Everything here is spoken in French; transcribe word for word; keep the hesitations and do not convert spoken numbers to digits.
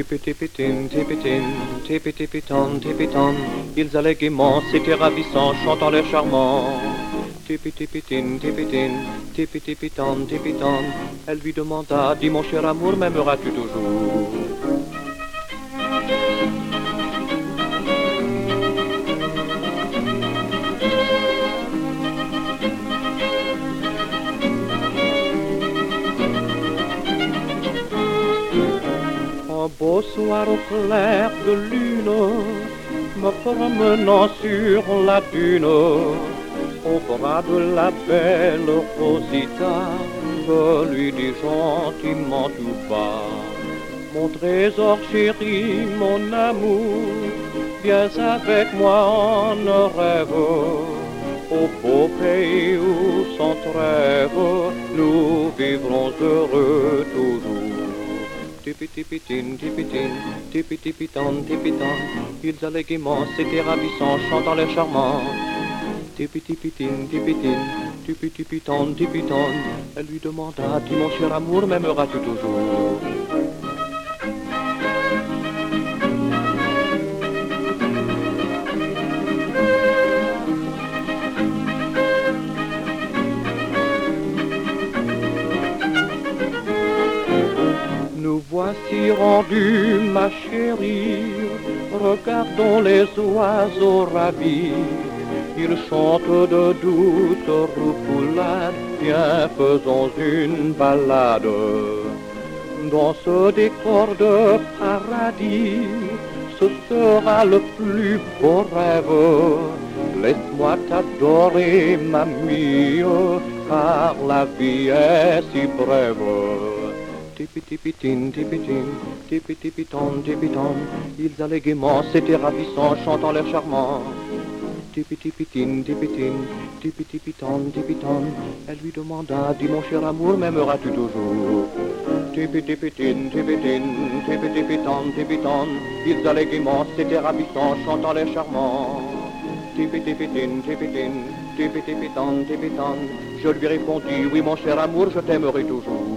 Tipi-tipi-tin, tipi-tin, tipi-tipi-ton, tipi-ton. Ils allaient gaiement, c'était ravissant, chantant l'air charmant. Tipi-tipi-tin, tipi-tin, tipi-tipi-ton, tipi-ton. Elle lui demanda, dis mon cher amour, m'aimeras-tu toujours? Un beau soir au clair de lune, me promenant sur la dune, au bras de la belle Rosita, je lui dis gentiment tout bas: mon trésor chéri, mon amour, viens avec moi en rêve, au beau pays où sans trêve, nous vivrons heureux toujours. Tipi-tipi-tin, tipi-tin, tipi-tipi-ton, tipi-ton. Ils allaient gaiement, c'était ravissant, chantant l'air charmant. Tipi-tipi-tin, tipi-tin, tipi-tipi-ton, tipi-ton. Elle lui demanda, dis mon cher amour, m'aimeras-tu toujours? Nous voici rendus, ma chérie, regardons les oiseaux ravis. Ils chantent de douces roucoulades, viens faisons une balade. Dans ce décor de paradis, ce sera le plus beau rêve. Laisse-moi t'adorer, mamie, car la vie est si brève. Tipi-tipi-tin, tipi-tin, tipi-tipi-ton, tipi-ton. Ils allaient gaiement, c'était ravissant, chantant l'air charmant. Tipi-tipi-tin, tipi-tin, tipi-tipi-ton, tipi-ton. Elle lui demanda, dis mon cher amour, m'aimeras-tu toujours? Tipi-tipi-tin, tipi-tin, tipi-tipi-ton, tipi-ton. Ils allaient gaiement, c'était ravissant, chantant l'air charmant. Tipi-tipi-tin, tipi-tin, tipi-tipi-ton, tipi-ton. Je lui répondis, oui mon cher amour, je t'aimerai toujours.